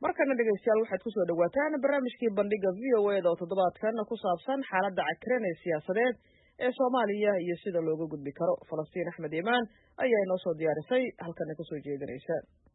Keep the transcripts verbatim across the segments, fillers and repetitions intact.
markana dhegeystayaal waxaad ku soo dhawaataan barnaamijkii bandhiga V O A da oo toddobaadkan ku saabsan xaaladda cakiran ee siyaasadeed ee Soomaaliya iyo sida looga gudbi karo. Falastiin Axmed Imaan ayaa inoo soo diyaarisay halkan ka soo jeedinaysa.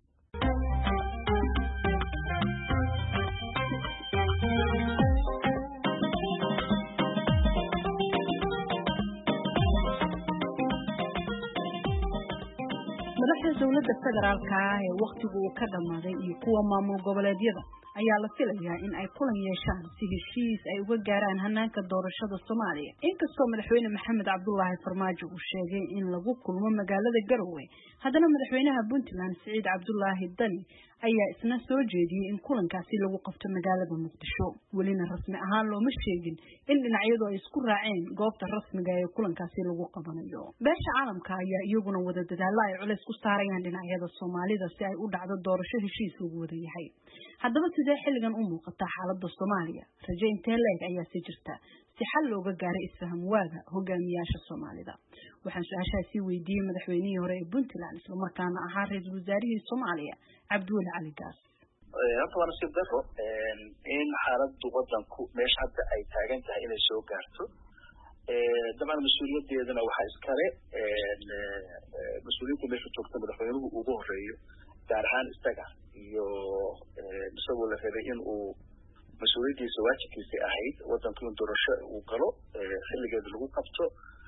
madaxda dawladda federaalka ah ee waqtigu uu ka dhamaaday iyo kuwa maamul goboleedyada ayaa la filayaa in ay kulan yeeshaan si heshiis ay uga gaaraan hanaanka doorashada Soomaaliya. Inkastoo madaxweyne Maxamed Cabdullaahi Farmaajo uu sheegay in lagu kulmo magaalada Garowe, haddana madaxweynaha Puntland Siciid Cabdullaahi Dani ayaa isna soo jeediyay in kulankaasi lagu qabto magaalada Muqdisho. Welina rasmi ahaan looma sheegin in dhinacyadu ay isku raaceen goobta rasmiga ee kulankaasi lagu qabanayo. Beesha caalamka ayaa iyaguna wada dadaalla ay culays ku saarayaan dhinacyada Soomaalida si ay u dhacdo doorasho heshiis lagu wada yahay. Haddaba sidee xilligan u muuqata xaaladda Soomaaliya? Rajo intee leeg ayaa si jirta si xal looga gaaray isfaham waaga hogaamiyaasha Soomaalida? Waxaan su'aashaasi weydiiyay madaxweynihii hore ee Puntland isla markaana ahaa ra'iisul wasaarihii Soomaaliya Cabdiweli Cali Gaas. Horta waa nasiib darro in xaaladdu waddanku meesha hadda ay taagan tahay inay soo gaarto. dabcan mas-uuliyadeedana waxaa iskale mas-uuliyadda meesha joogta madaxweynuhu ugu horeeyo gaar ahaan isaga iyo isagoo la rabay in uu mas-uuliyaddiisa waajibkiisa ahayd waddanku in doorasho uu galo xilligeeda lagu qabto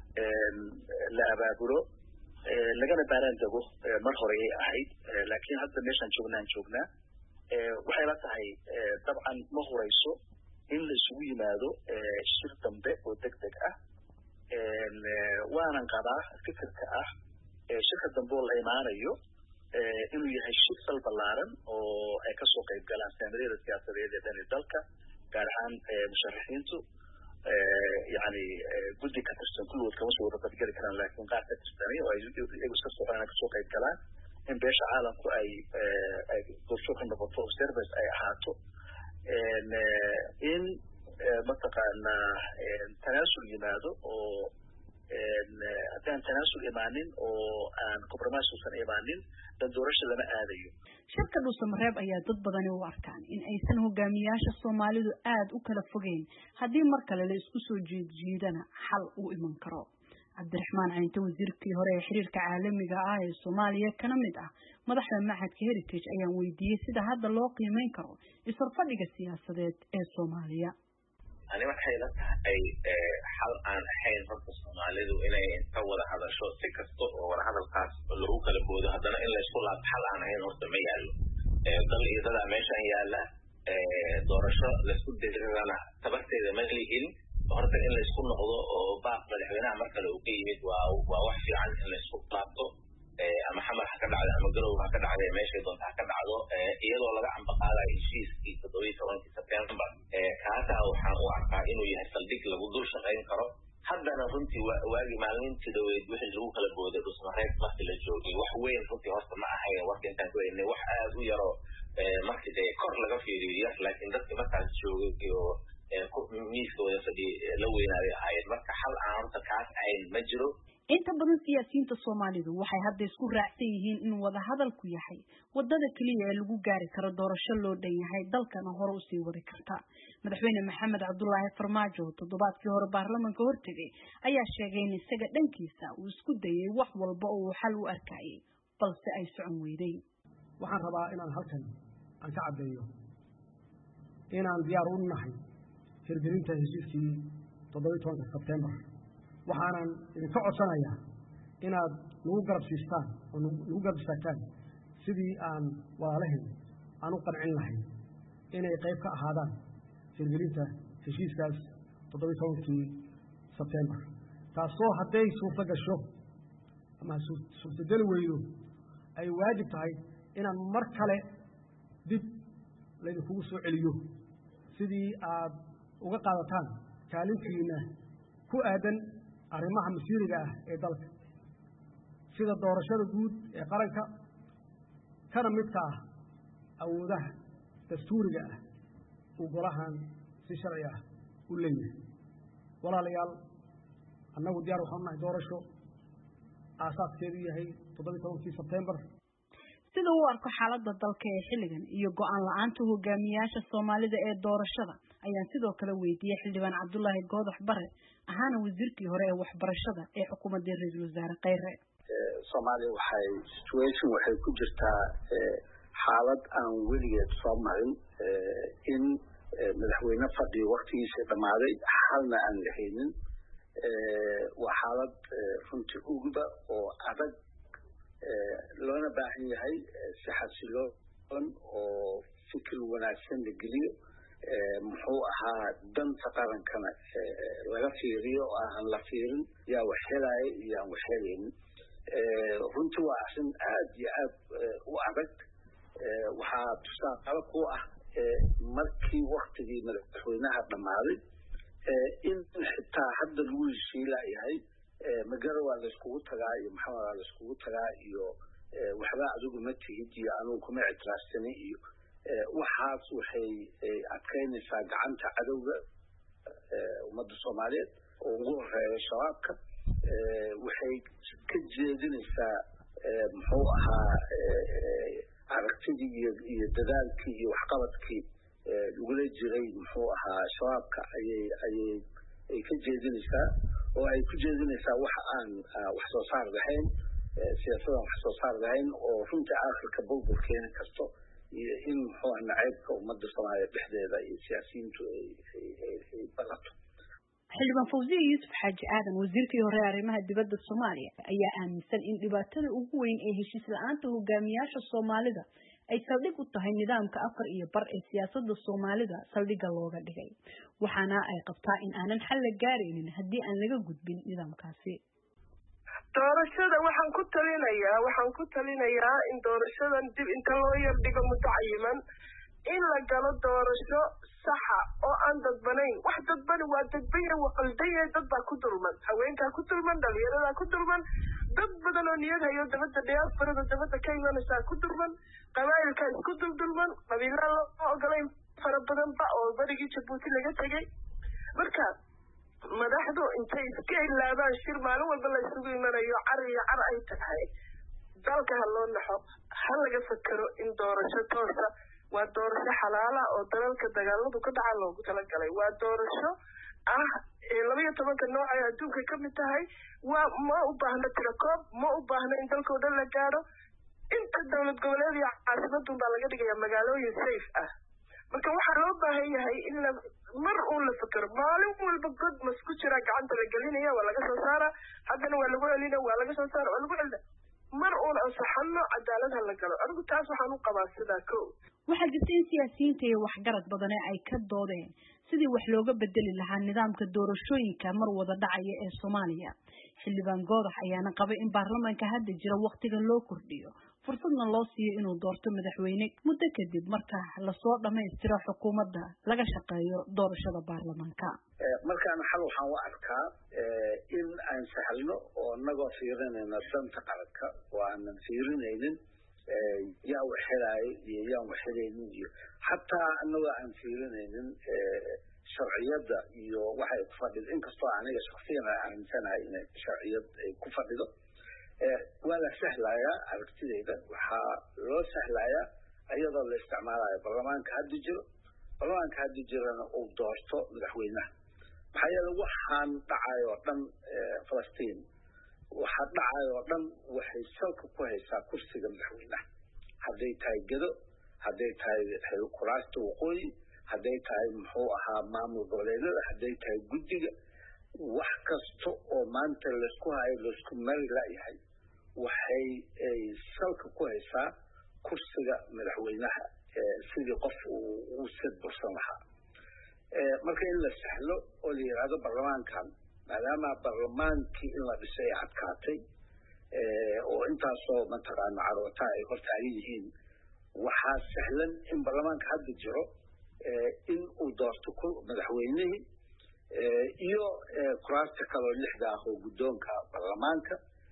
la abaabulo lagana baaraan dego mar hore ay ahayd laakiin hadda meeshaan joognaan joognaa waxay la tahay dabcan ma horeyso in la isugu yimaado shir dambe oo degdeg ah waanan qabaa fikirka ah shirka dambe oo la imaanayo inuu yahay shir sal ballaaran oo ay kasoo qayb galaan saamiyada siyaasadeed ee dhan dalka gaar ahaan musharaxiintu yani guddi ka tirsan kulligood kama soo wada qaybgali karaan laakiin qaar ka tirsanay oo ay iyagu iska socdaan kasoo qayb galaan in beesha caalamku ay ay doorasho ka noqoto oo service ay ahaato in mataqaana tanaasul yimaado oo haddaan tanaasul imaanin oo aan compromise uusan imaanin dan doorasho lama aadayo. shirka dhuusamareeb ayaa dad badani u arkaan in aysan hogaamiyaasha Soomaalidu aad u kala fogeyn haddii mar kale la isku soo jeedjeedana xal uu iman karo. Cabdiraxmaan Caynte wasiirkii hore ee xiriirka caalamiga ah ee Soomaaliya kana mid ah madaxda Maxadka Heritage ayaan weydiiyay sida hadda loo qiimeyn karo isfadhiga siyaasadeed ee Soomaaliya. ani waxay la tahay xal aan ahayn horta Soomaalidu inay ka wada hadasho si kasto oo wada hadalkaas lagu kala boodo haddana in la isku laab xal aan ahayn horta ma yaalo dal iyo dad meeshan yaala doorasho la isku dirana tabarteeda ma lihin horta in la isku noqdo oo baaq madaxweynaha mar kale uu ka yimid waa waa wax fiican in la isku laabto ama xamar ha ka dhacdo ama garow ha ka dhacdo meesha doonta ha ka dhacdo iyadoo laga ambaqaalayo heshiiskii toddoba iyo tobankii September kaasa waxaan u arkaa inuu yahay saldhig lagu dul shaqayn karo haddana runtii waagi maalintii dhaweyd wixii lagu kala booday dhuusamareeb markii la joogay wax weyn runtii horta ma ahayn warka intaan ku eegnay wax aad u yaro markii dee kor laga fiiriyo laakiin dadkii markaas joogay oo miiska wada fadhi la weynaaday ahayd marka xal aan horta kaas ahayn ma jiro. inta badan siyaasiyiinta Soomaalidu waxay hadda isku raacsan yihiin in wada hadalku yahay wadada kaliya ee lagu gaari karo doorasho loo dhan yahay dalkana hore u sii wadi karta. Madaxweyne Maxamed Cabdullaahi Farmaajo toddobaadkii hore baarlamaanka hortegay ayaa sheegay in isaga dhankiisa uu isku dayay wax walba oo uu xal u arkayay balse ay socon weyday. waxaan rabaa inaan halkan aan ka cadeeyo inaan diyaar u nahay hirgelinta heshiiskii toddoba iyo tobanka September waxaanan idinka codsanayaa inaad nagu garab siistaan oo nagu garab istaagtaan sidii aan walaalahayn aan u qancin lahayn inay qayb ka ahaadaan hirgelinta heshiiskaas toddoba iyo tobankii September taasoo hadday suurta gasho ama suurtagali weydo ay waajib tahay inaan mar kale dib laydinkugu soo celiyo sidii aad uga qaadataan kaalintiina ku aadan arrimaha masiiriga ah ee dalka sida doorashada guud ee qaranka kana midka ah awoodaha dastuuriga ah uu golahan si sharci ah u leeyahay. walaalayaal annagu diyaar waxaan nahay doorasho aasaaskeedu yahay toddoba iyo tobankii September sida uu arko xaaladda dalka ee xilligan iyo go'aan la'aanta hogaamiyaasha Soomaalida ee doorashada ayaan sidoo kale weydiiyay xildhibaan Cabdullaahi Goodax Bare ahaana wasiirkii hore ee waxbarashada ee xukuumadda ra'iisul wasaare Khayre. Soomaaliya waxay situation waxay ku jirtaa xaalad aan weligeed soo marin in madaxweyne fadhi waqtigiisa dhamaaday xalna aan lahaynin waa xaalad runtii uguba oo adag loona baahan yahay si xasiloon oo fikir wanaagsan la geliyo muxuu ahaa danta qarankana laga fiiriyo oo aan la fiirin yaa wax helaya iyo aan wax helaynin runtii waa arrin aad iyo aad u adag waxaa tusaale ku ah markii waktigii madaxweynaha dhammaaday in xitaa hadda lagu heshiilayahay magara waa layskugu tagaa iyo maxamed waa layskugu tagaa iyo waxba adigu ma tihid iyo anugu kuma ictiraafsani iyo waxaas waxay adkaynaysaa gacanta cadowga ummadda Soomaaliyeed oo ugu horeeya shabaabka waxay ka jeedinaysaa muxuu ahaa aragtidii iyo iyo dadaalkii iyo waxqabadkii lagula jiray muxuu ahaa shabaabka ayay ayay ay ka jeedinaysaa oo ay ku jeedinaysaa wax aan wax soo saar lahayn siyaasadan wax soo saar lahayn oo runtii aakhirka burbur keeni karto iyo in muxuu ahaa nacaybka ummadda Soomaaliyeed dhexdeeda iyo siyaasiyiintu ay ay balato. xildhibaan Fawziya Yuusuf Xaaji Aadan wasiirkii hore arrimaha dibadda Soomaaliya ayaa aaminsan in dhibaatada ugu weyn ee heshiis la'aanta hogaamiyaasha Soomaalida ay saldhig u tahay nidaamka afar iyo bar ee siyaasadda Soomaalida saldhigga looga dhigay waxaana ay qabtaa in aanan xal la gaaraynin haddii aan laga gudbin nidaamkaasi. doorashada waxaan ku talinayaa waxaan ku talinayaa in doorashadan dib inta loo yar dhigo muddo cayiman in la galo doorasho saxa oo aan dadbanayn wax dadbani waa dadbaya waqaldaya dad baa ku dulman haweenkaa ku dulman dhalinyarada ku dulman dad badan oo niyad hayo dabadda diasporada dabadda ka imanaysaa ku dulman qabaa'ilka isku duldulman qabiilada loo ogolayn fara badanba oo barigii Jabuuti laga tegay marka madaxdu intay iska ilaabaan shir maalin walba la isugu imanayo car iyo car ay tahay dalka ha loo naxo ha laga fakaro in doorasho toosa waa doorasho xalaala oo dalalka dagaaladu ka dhaca loogu talagalay waa doorasho ah laba iyo tobanka nooc ay adduunka ka mid tahay waa ma u baahna tirakoob ma u baahna in dalkoo dhan la gaadho inta dowlad goboleed iyo caasimadun baa laga dhigayaa magaalooyin safe ah marka waxaa loo baahan yahay in la mar uun la fakaro maalin walba god mas ku jira gacanta la gelinaya waa laga soo saara haddana waa lagu celina waa laga soo saara waa lagu celina mar uun ansaxano cadaalad ha la galo anigu taas waxaan u qabaa sidaa ko waxaa jirta in siyaasiyiinta iyo waxgarad badane ay ka doodeen sidii wax looga bedeli lahaa nidaamka doorashooyinka mar wada dhacaya ee Soomaaliya xildhibaan Goodax ayaana qabay in baarlamaanka hadda jira waqtigan loo kordhiyo fursadna loo siiyo inuu doorto madaxweyne muddo kadib marka la soo dhameystiro xukuumadda laga shaqeeyo doorashada baarlamaanka markaan xal waxaan u arkaa in aan sahlno oo anagoo fiirinayna danta qaranka oo aanan fiirinaynin yaa wax helaayo iyo yaan wax helaynin iyo xataa anagoo aan fiirinaynin sharciyadda iyo waxay ku fadhido inkastoo aniga shakhsiyan aan aaminsanahay inay sharciyad ay ku fadhido waa la sahlayaa aragtidayda waxaa loo sahlayaa iyadoo la isticmaalayo baarlamaanka hadda jiro baarlamaanka hadda jirana uu doorto madaxweynaha maxaa yeele waxaan dhacayo oo dhan Falastiin waxa dhacayo oo dhan waxay salka ku haysaa kursiga madaxweynaha hadday tahay gedo hadday tahay kuraasta waqooyi hadday tahay muxuu ahaa maamul goboleedyada hadday tahay guddiga wax kasta oo maanta laysku hayo laysku mari la'yahay waxay salka ku haysaa kursiga madaxweynaha sidii qof uu sid bursan lahaa marka in la sahlo oo la yiraahdo baarlamaankan maadaama baarlamaankii in la dhisay adkaatay oo intaasoo mataqaana carwata ay hortaagan yihiin waxaa sahlan in baarlamaanka hadda jiro in uu doorto madaxweynihii iyo kuraasta kaloo lixda ah oo guddoonka baarlamaanka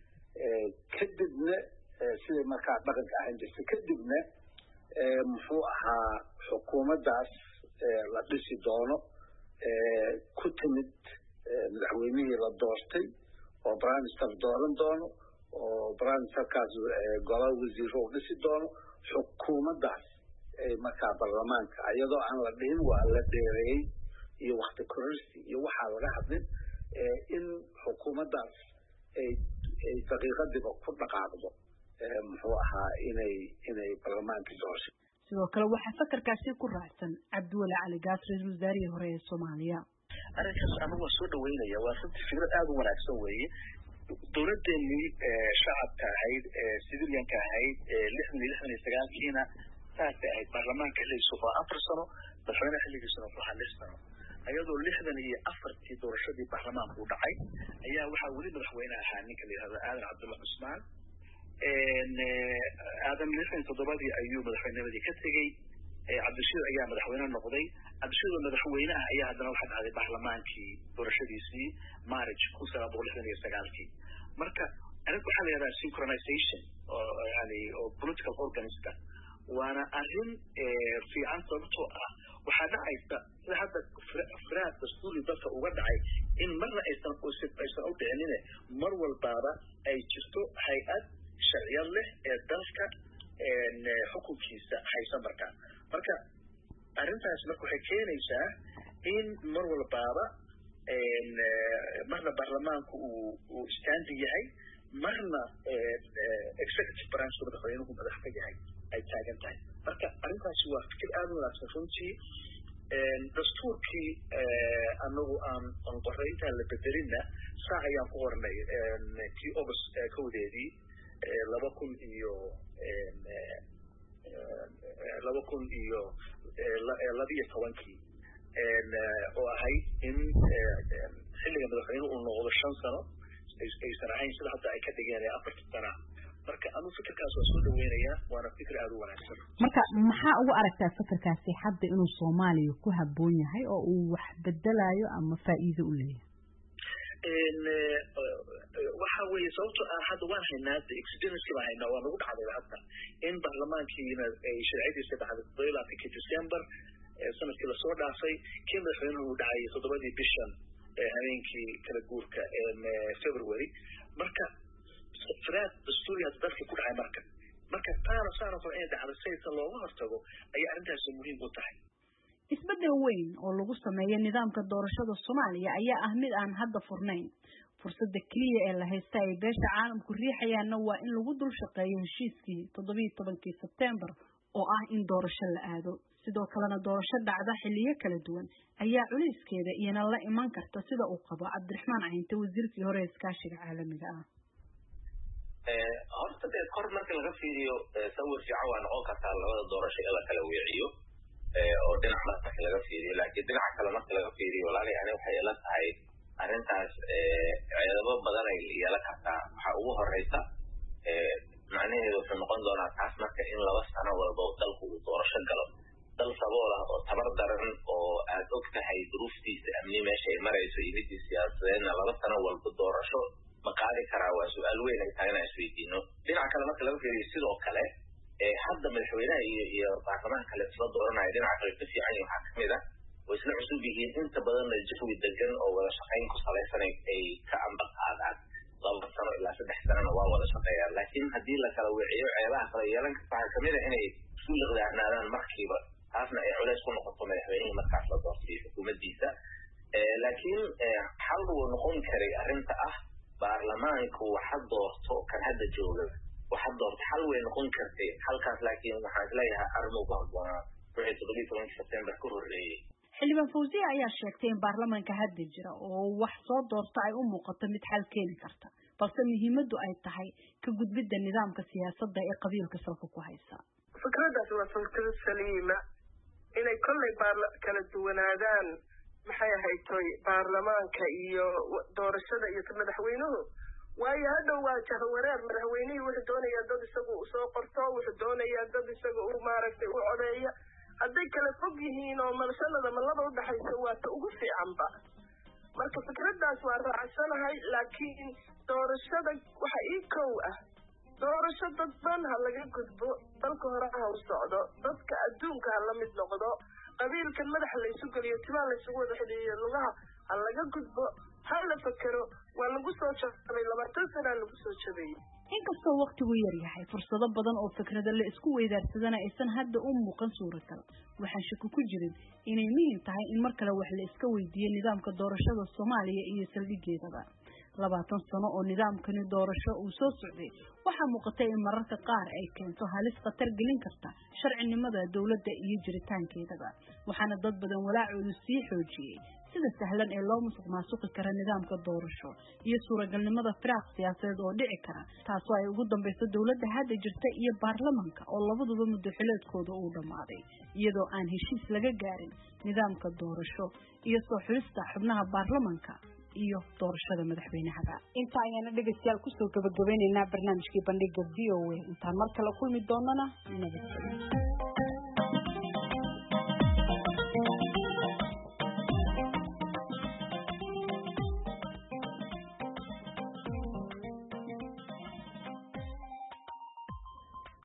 kadibna sida markaa dhaqanka ahaan jirtay kadibna muxuu ahaa xukuumaddaas la dhisi doono ku timid madaxweynihii la doortay oo prime minister dooran doono oo branchkaas golaha wasiiro u dhisi doono xukuumaddaas markaa baarlamaanka iyadoo aan la dhihin waa la dheereeyey iyo wakti kororsi iyo waxaa laga hadlin in xukuumaddaas ay ay daqiiqadiiba ku dhaqaaqdo muxuu ahaa inay inay baarlamaankii doorasho sidoo kale waxaa fakarkaasi ku raacsan cabdiweli cali gaas ra-iisul wasaarihii hore ee soomaaliya arrinkaas anigu waan soo dhaweynaya waa runtii fikrad aada u wanaagsan weeye dowladdeenii shacabka ahayd civilianka ahayd lixdan iyo lixdan iyo sagaalkiina saasay ahayd baarlamaanka xilligiisu waa afar sano madaxweynaha xilligiisuna waxaa lix sano ayadoo lixdan iyo afartii doorashadii baarlamaanku u dhacay ayaa waxaa weli madaxweyne ahaa ninka la yihahdo aadan cabdulla cusmaan aadan lixdan iyo toddobadii ayuu madaxweynimadii ka tegey cabdishiid ayaa madaxweyne noqday cabdishiidoo madaxweyne ah ayaa haddana waxaa dhacday baarlamaankii doorashadiisii marriage kun sagaal boqol lixdan iyo sagaalkii marka arrinta waxaa la yihahdaa synchronization oo yani oo political organista waana arrin fiican sababtoo ah waxaa dhacaysa sida hadda firaad dastuuri dalka uga dhacay in marna aysan aysan u dhicinine mar walbaaba ay jirto hay-ad sharciyad leh ee dalka xukunkiisa haysa markaa marka arrintaas marka waxay keenaysaa in mar walbaaba marna baarlamaanku uu uu standing yahay marna executive branch madaxweynuhu madax ka yahay ay taagan tahay marka arrintaasi waa fikir aada u wanaagsan runtii dastuurkii anagu aan aan qoray intaan la bedelinna saac ayaan ku qornay kii august kowdeedii laba kun iyo laba kun iyo labiyo tobankii oo ahayd in xilliga madaxweynuhu uu noqdo shan sano aysan ahayn sida hadda ay ka dhigeen afartan sana marka anu fikirkaas waa soo dhaweynayaa waana fikir aada u wanaagsan marka maxaa ugu aragtaa fikirkaasi hadda inuu soomaaliya ku habboon yahay oo uu wax bedelayo ama faa'iido u leeyahay waxa weeye sababtoo ah hadda waan haynaa de experience baan haynaa waa nagu dhacday hadda in baarlamaankiina ay sharciyadiisa dhacday toddoba iyo labaatankii december sanadkii lasoo dhaafay kii madaxweynuhu uu dhacay toddobadii bishan habeenkii kala guurka february marka firaad dastuuri hadda dalkii ku dhacay marka marka taana saana kale inay dhacdo saysa looga hortago ayay arrintaasi muhiim u tahay isbedel weyn oo lagu sameeyo nidaamka doorashada Soomaaliya ayaa ah mid aan hadda furnayn fursadda kaliya ee la haysta ay beesha caalamku riixayaana waa in lagu dul shaqeeyo heshiiskii toddoba iyo tobankii September oo ah in doorasho la aado sidoo kalena doorasho dhacda xilliyo kala duwan ayaa culeyskeeda iyana la iman karta sida uu qabo Cabdiraxmaan Cayinte wasiirkii hore ee iskaashiga caalamiga ah ee horta dee kor marka laga fiiriyo sawir fiican waa noqon kartaa labada doorasho ee la kala weeciyo oo dhinac marka laga fiiriyo laakiin dhinaca kale marka laga fiiriyo walaalahay ani waxay la tahay arrintaas ciidamo badan ay yeelan kartaa waxa ugu horeysa macnaheedu wuxuu noqon doonaa taas marka in laba sano walba dalku uu doorasho galo dal sabool ah oo tabar daran oo aad og tahay duruuftiisa amni meesha ay marayso iyo midii siyaasadeedna laba sano walba doorasho ma qaadi karaa waa su-aal weyn ay tahay inaan isweydiino dhinaca kale marka laga fiiriyo sidoo kale hadda madaxweynaha iyo iyo baarlamaanka kale isla dooranaya dhinaca kale ka fiican yahay waxaa kamid ah way isla cusub yihiin inta badanna jawi degan oo wada shaqayn ku salaysan ay ka amba qaadaan laba sano ilaa saddex sanana waa wada shaqeeyaan laakiin haddii la kala weeciyo ceebaha kala yeelan karta waxaa kamid ah inay isku liqdaanaadaan markiiba taasna ay culays ku noqoto madaxweynihii markaas la doortay xukuumaddiisa laakiin xal wuu noqon karay arrinta ah baarlamaanku waxa doorto kan hadda jooga waxa doorto xal way noqon kartay halkaas laakiin waxaan isleeyahay arrimo ku habboonaa wixii toddoba iyo tobankii September ka horreeyay xildhibaan Fawziya ayaa sheegtay in baarlamaanka hadda jira oo wax soo doorta ay u muuqato mid xal keeni karta balse muhiimaddu ay tahay ka gudbidda nidaamka siyaasadda ee qabiilka salka ku haysa fikradaas waa fikrad saliima inay kolley kala duwanaadaan maxay ahaytoy baarlamaanka iyo doorashada iyo madaxweynuhu waayo hadhow waa jahwareer madaxweynihii wuxuu doonayaa dad isagu soo qorto wuxuu doonayaa dad isaga u maaragtay u codeeya hadday kala fog yihiin oo malsanada malada udhaxaysa waa ta ugu fiicanba marka fikradaas waa raacsanahay laakiin doorashada waxa ii kow ah doorasho dadban ha laga gudbo dalka hore ha u socdo dadka adduunka ha la mid noqdo qabiilkan madaxa laysu geliyo timaa laysugu wada xidhiiyo lugaha ha laga gudbo ha la fakero waa lagu soo jabay labaatan sanaa lagu soo jabeeyey inkastoo waqtigu yar yahay fursado badan oo fikrado la isku weydaarsadana aysan hadda u muuqan suuragal waxaan shaki ku jirin inay muhiim tahay in mar kale wax la iska weydiiyo nidaamka doorashada Soomaaliya iyo saldhigeedaba labaatan sano oo nidaamkani doorasho uu soo socday waxaa muuqatay in mararka qaar ay keento halis khatar gelin karta sharcinimada dawladda iyo jiritaankeedaba waxaana dad badan walaacoodu sii xoojiyay sida sahlan ee loo musuqmaasuqi kara nidaamka doorasho iyo suuragalnimada firaaq siyaasadeed oo dhici kara taasoo ay ugu dambayso dawladda hadda jirta iyo baarlamaanka oo labaduba muddo xileedkooda uu dhamaaday iyadoo aan heshiis laga gaarin nidaamka doorasho iyo soo xulista xubnaha baarlamaanka iyo doorashada madaxweynaha inta ayaan dhageystayaal ku soo gabagabeynaa barnaamijkii bandhiga V O A intaan mar kale kulmi doonana nabadgelyo